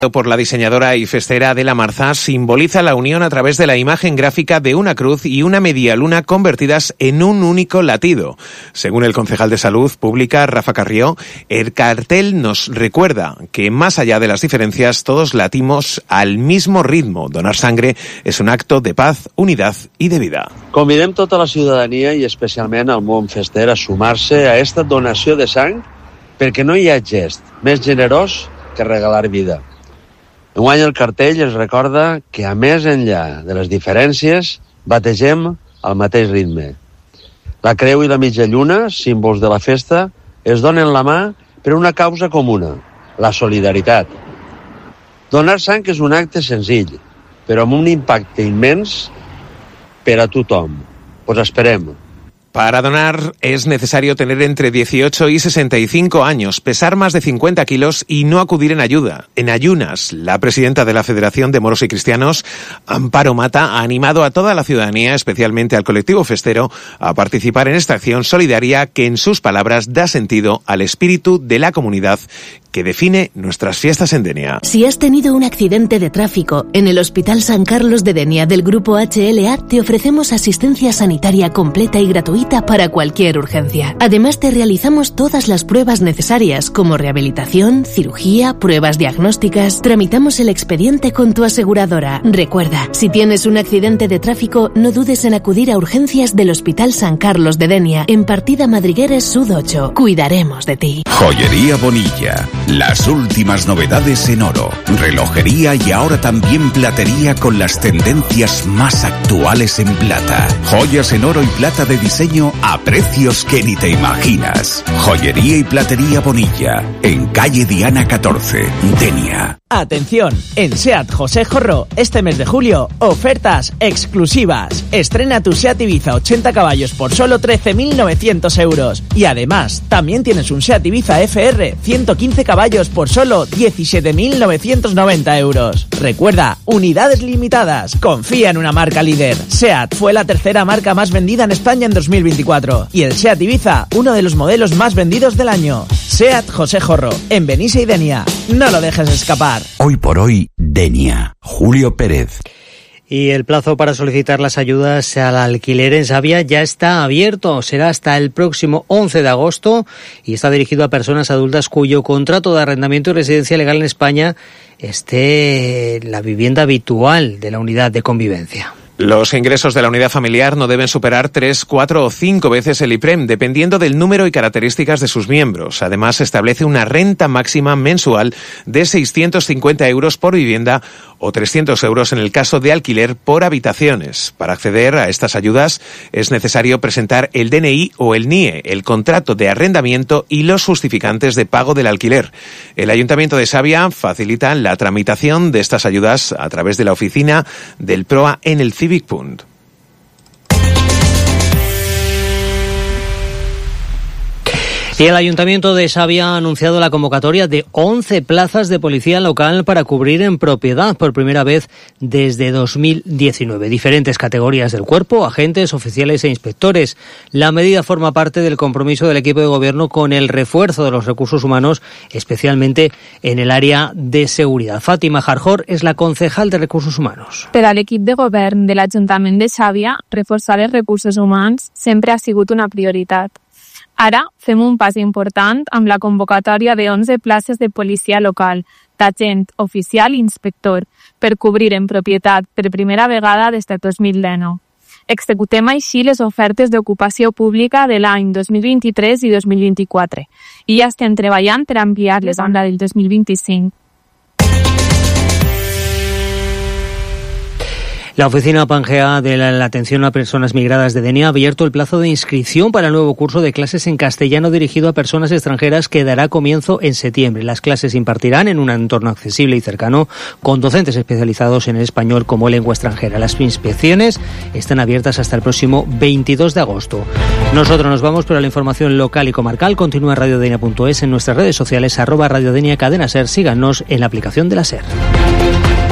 por la diseñadora y festera Adela Marzá, simboliza la unión a través de la imagen gráfica de una cruz y una medialuna convertidas en un único latido. Según el concejal de Salud Pública, Rafa Carrió, el cartel nos recuerda que más allá de las diferencias, todos latimos al mismo ritmo. Donar sangre es un acto de paz, unidad y de vida. Convidem tota la ciutadania i especialment el món fester a sumar-se a esta donació de sang perquè no hi ha gest més generós que regalar vida. Enguany el cartell es recorda que, a més enllà de les diferències, bategem al mateix ritme. La creu i la mitja lluna, símbols de la festa, es donen la mà per una causa comuna, la solidaritat. Donar sang és un acte senzill, però amb un impacte immens per a tothom. Pues esperem. Para donar es necesario tener entre 18 y 65 años, pesar más de 50 kilos y no acudir en ayunas. La presidenta de la Federación de Moros y Cristianos, Amparo Mata, ha animado a toda la ciudadanía, especialmente al colectivo festero, a participar en esta acción solidaria que, en sus palabras, da sentido al espíritu de la comunidad que define nuestras fiestas en Denia. Si has tenido un accidente de tráfico, en el Hospital San Carlos de Denia del Grupo HLA te ofrecemos asistencia sanitaria completa y gratuita para cualquier urgencia. Además, te realizamos todas las pruebas necesarias como rehabilitación, cirugía, pruebas diagnósticas. Tramitamos el expediente con tu aseguradora. Recuerda, si tienes un accidente de tráfico, no dudes en acudir a urgencias del Hospital San Carlos de Denia, en Partida Madrigueres Sud 8. Cuidaremos de ti. Joyería Bonilla. Las últimas novedades en oro, relojería y ahora también platería con las tendencias más actuales en plata. Joyas en oro y plata de diseño a precios que ni te imaginas. Joyería y platería Bonilla, en calle Diana 14, Denia. Atención, en SEAT José Jorro, este mes de julio, ofertas exclusivas. Estrena tu SEAT Ibiza 80 caballos por solo 13.900 euros. Y además, también tienes un SEAT Ibiza FR 115 caballos por solo 17.990 euros. Recuerda, unidades limitadas. Confía en una marca líder. SEAT fue la tercera marca más vendida en España en 2024. Y el SEAT Ibiza, uno de los modelos más vendidos del año. SEAT José Jorro, en Benissa y Denia. No lo dejes escapar. Hoy por hoy, Denia. Julio Pérez. Y el plazo para solicitar las ayudas al alquiler en Savia ya está abierto. Será hasta el próximo 11 de agosto y está dirigido a personas adultas cuyo contrato de arrendamiento y residencia legal en España esté la vivienda habitual de la unidad de convivencia. Los ingresos de la unidad familiar no deben superar 3, 4 o 5 veces el IPREM, dependiendo del número y características de sus miembros. Además, se establece una renta máxima mensual de 650 euros por vivienda o 300 euros en el caso de alquiler por habitaciones. Para acceder a estas ayudas es necesario presentar el DNI o el NIE, el contrato de arrendamiento y los justificantes de pago del alquiler. El Ayuntamiento de Savia facilita la tramitación de estas ayudas a través de la oficina del PROA en el Civic Punt. Y el Ayuntamiento de Savia ha anunciado la convocatoria de 11 plazas de policía local para cubrir en propiedad por primera vez desde 2019. Diferentes categorías del cuerpo, agentes, oficiales e inspectores. La medida forma parte del compromiso del equipo de gobierno con el refuerzo de los recursos humanos, especialmente en el área de seguridad. Fátima Jarjor es la concejal de Recursos Humanos. Per a l'equip de govern de l'Ajuntament de Savia, reforçar els recursos humans sempre ha sigut una prioritat. Ara fem un pas important amb la convocatòria de 11 places de policia local, d'agent oficial i inspector, per cobrir en propietat per primera vegada des de 2019. Executem així les ofertes d'ocupació pública de l'any 2023 i 2024 i ja estem treballant per ampliar-les amb la del 2025. La Oficina Pangea de la Atención a Personas Migradas de Denia ha abierto el plazo de inscripción para el nuevo curso de clases en castellano dirigido a personas extranjeras que dará comienzo en septiembre. Las clases se impartirán en un entorno accesible y cercano con docentes especializados en el español como lengua extranjera. Las inspecciones están abiertas hasta el próximo 22 de agosto. Nosotros nos vamos, pero la información local y comarcal continúa en radiodenia.es, en nuestras redes sociales @radiodenia, cadena SER. Síganos en la aplicación de la SER.